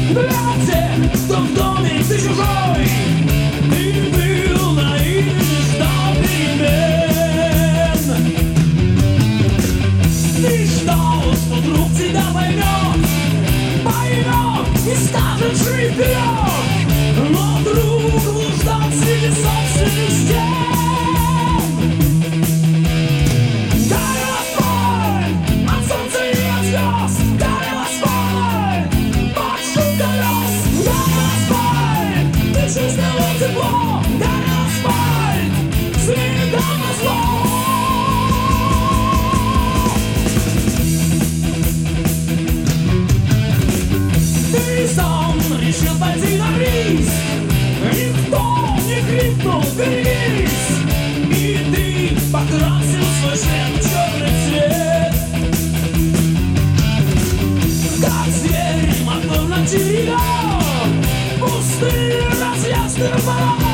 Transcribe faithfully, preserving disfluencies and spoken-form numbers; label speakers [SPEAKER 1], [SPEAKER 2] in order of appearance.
[SPEAKER 1] Для тех, кто в доме, ты чужой. Ты был наивен и ждал перемен. Ты ждал, что друг тебя поймет, поймет и скажет «Живи вперед!» Но друг блуждал среди собственных стен. Горел асфальт от солнца и от звезд. Горел асфальт под шум колес. Горел асфальт, ты чувствовал тепло. Горел асфальт, следом назло. Ты сам решил пойти на риск. Никто не крикнул «Берегись!» И ты покрасил свой шлем в черный цвет. Как зверь мотор на территории пустые разъезды в